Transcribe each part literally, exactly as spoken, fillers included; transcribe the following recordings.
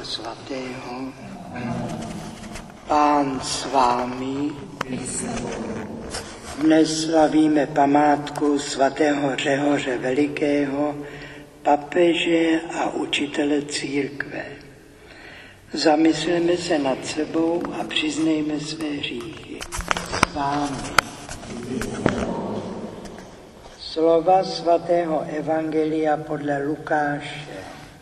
Svatého. Pán s vámi. Dnes slavíme památku svatého Řehoře Velikého, papeže a učitele církve. Zamysleme se nad sebou a přiznejme své hříchy. S vámi. Slova svatého Evangelia podle Lukáše.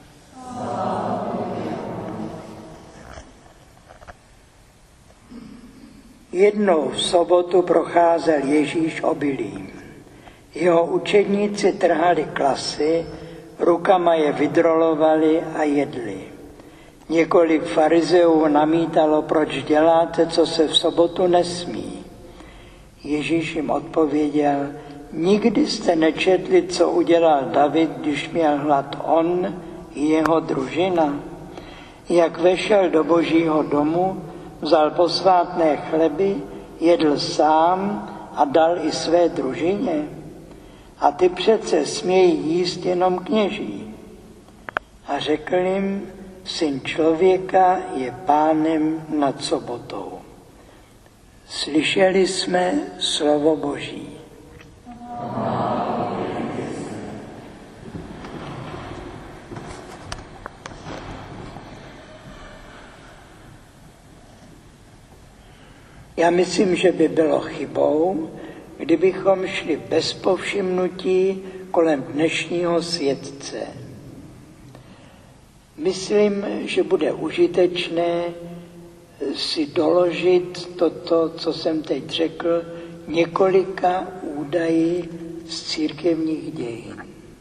Jednou v sobotu procházel Ježíš obilím. Jeho učedníci trhali klasy, rukama je vydrolovali a jedli. Několik farizeů namítalo, proč děláte, co se v sobotu nesmí. Ježíš jim odpověděl, nikdy jste nečetli, co udělal David, když měl hlad on i jeho družina. Jak vešel do Božího domu, vzal posvátné chleby, jedl sám a dal i své družině. A ty přece smějí jíst jenom kněží. A řekl jim, Syn člověka je pánem nad sobotou. Slyšeli jsme slovo Boží. Já myslím, že by bylo chybou, kdybychom šli bez povšimnutí kolem dnešního světce. Myslím, že bude užitečné si doložit toto, co jsem teď řekl, několika údaji z církevních dějin.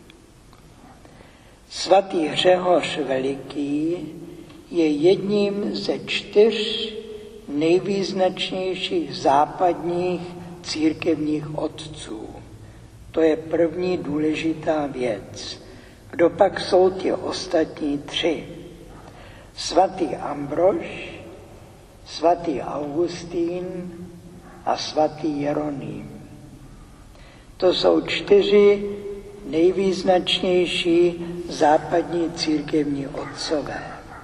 Svatý Řehoř Veliký je jedním ze čtyř nejvýznačnějších západních církevních otců. To je první důležitá věc. Kdo pak jsou ti ostatní tři? Svatý Ambrož, svatý Augustín a svatý Jeroným. To jsou čtyři nejvýznačnější západní církevní otcové.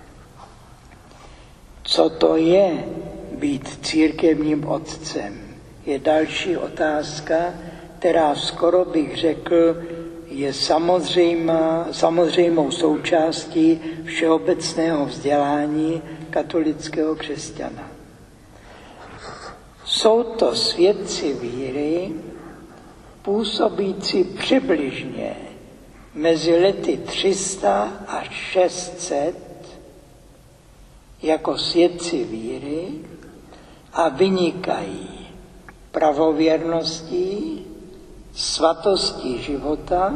Co to je být církevním otcem, je další otázka, která skoro bych řekl, je samozřejmá, samozřejmou součástí všeobecného vzdělání katolického křesťana. Jsou to svědci víry, působící přibližně mezi lety tři sta až šest set jako svědci víry a vynikají pravověrností, svatostí života,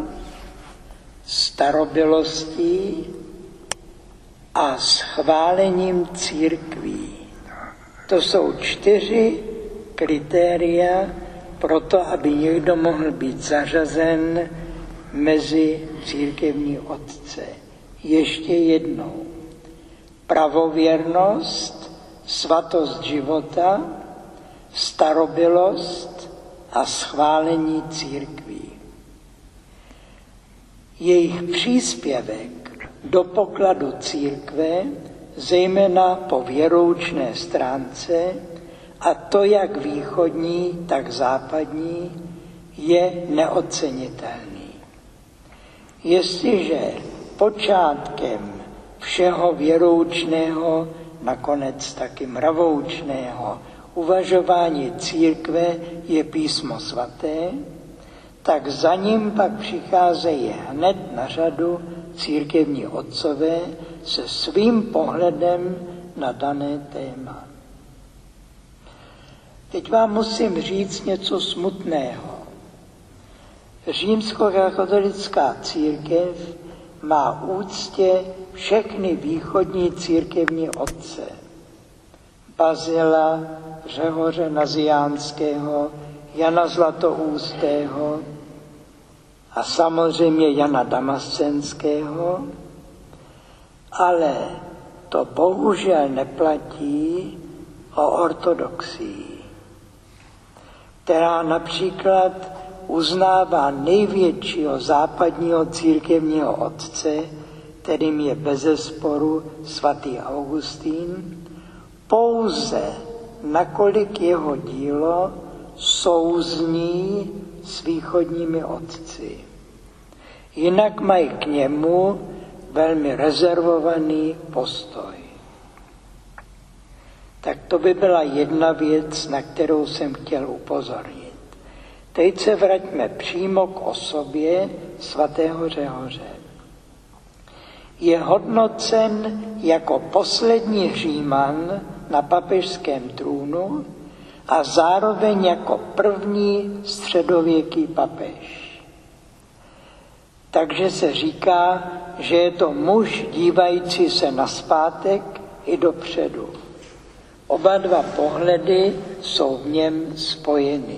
starobylostí a schválením církví. To jsou čtyři kritéria pro to, aby někdo mohl být zařazen mezi církevní otce. Ještě jednou. Pravověrnost, svatost života, starobylost a schválení církví. Jejich příspěvek do pokladu církve, zejména po věroučné stránce, a to jak východní, tak západní, je neocenitelný. Jestliže počátkem všeho věroučného, nakonec taky mravoučného uvažování církve je písmo svaté, tak za ním pak přicházejí hned na řadu církevní otcové se svým pohledem na dané téma. Teď vám musím říct něco smutného. Římskokatolická církev má úctě všechny východní církevní otce. Bazila, Řehoře Naziánského, Jana Zlatoustého a samozřejmě Jana Damascenského, ale to bohužel neplatí o ortodoxii, která například uznává největšího západního církevního otce kterým je bezesporu svatý Augustín, pouze nakolik jeho dílo souzní s východními otci. Jinak mají k němu velmi rezervovaný postoj. Tak to by byla jedna věc, na kterou jsem chtěl upozornit. Teď se vraťme přímo k osobě svatého Řehoře. Je hodnocen jako poslední Říman na papežském trůnu a zároveň jako první středověký papež. Takže se říká, že je to muž dívající se nazpátek i dopředu. Oba dva pohledy jsou v něm spojeny.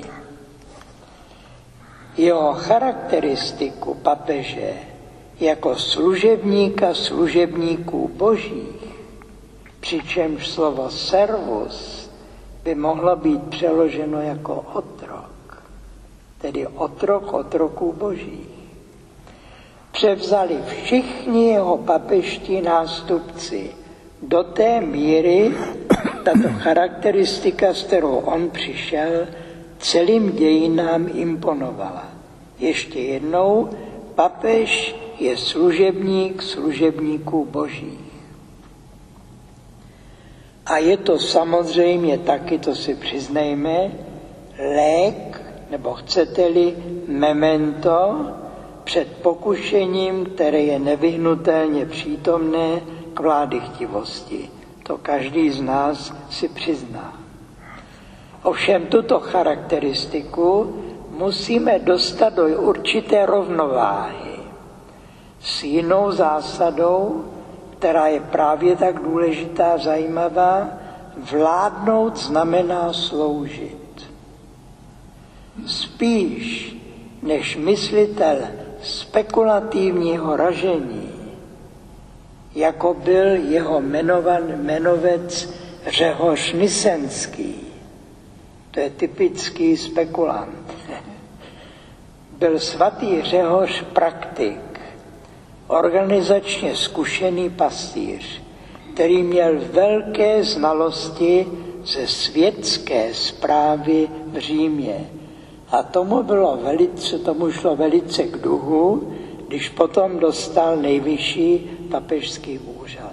Jeho charakteristiku papeže jako služebníka služebníků božích, přičemž slovo servus by mohlo být přeloženo jako otrok, tedy otrok otroků božích. Převzali všichni jeho papežští nástupci do té míry, tato charakteristika, s kterou on přišel, celým dějinám imponovala. Ještě jednou, papež je služebník služebníků božích. A je to samozřejmě taky, to si přiznejme, lék, nebo chcete-li memento před pokušením, které je nevyhnutelně přítomné k vládychtivosti. To každý z nás si přizná. Ovšem tuto charakteristiku musíme dostat do určité rovnováhy s jinou zásadou, která je právě tak důležitá a zajímavá. Vládnout znamená sloužit. Spíš než myslitel spekulativního ražení, jako byl jeho jmenovan jmenovec Řehoř Nysenský, to je typický spekulant. Byl svatý Řehoř praktik, organizačně zkušený pastýř, který měl velké znalosti ze světské správy v Římě. A tomu, bylo velice, tomu šlo velice k duhu, když potom dostal nejvyšší papežský úřad.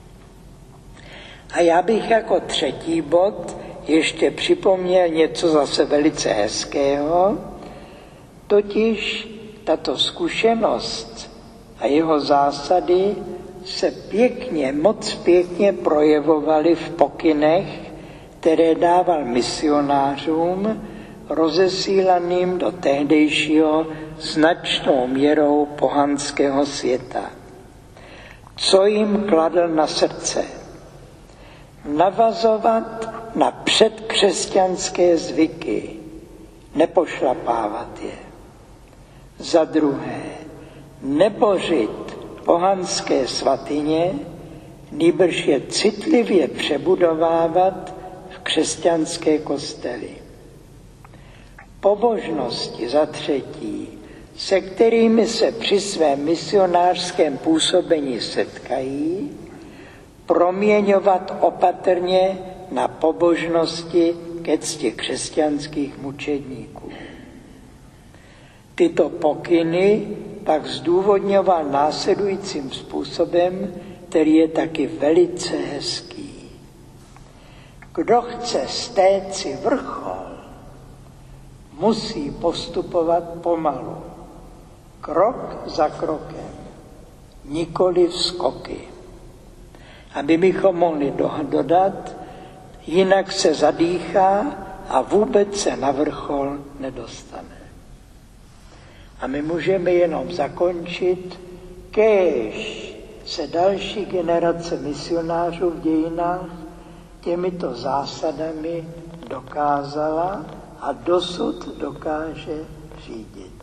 A já bych jako třetí bod ještě připomněl něco zase velice hezkého, totiž tato zkušenost a jeho zásady se pěkně, moc pěkně projevovaly v pokynech, které dával misionářům, rozesílaným do tehdejšího značnou měrou pohanského světa. Co jim kladl na srdce? Navazovat na předkřesťanské zvyky, nepošlapávat je. Za druhé, nebořit pohanské svatyně, nýbrž je citlivě přebudovávat v křesťanské kostely. Pobožnosti za třetí, se kterými se při svém misionářském působení setkají, proměňovat opatrně na pobožnosti ke cti křesťanských mučedníků. Tyto pokyny pak zdůvodňoval následujícím způsobem, který je taky velice hezký. Kdo chce stéci vrchol, musí postupovat pomalu, krok za krokem, nikoli skoky. Aby bychom mohli dodat, jinak se zadýchá a vůbec se na vrchol nedostane. A my můžeme jenom zakončit, kéž se další generace misionářů v dějinách těmito zásadami dokázala a dosud dokáže řídit.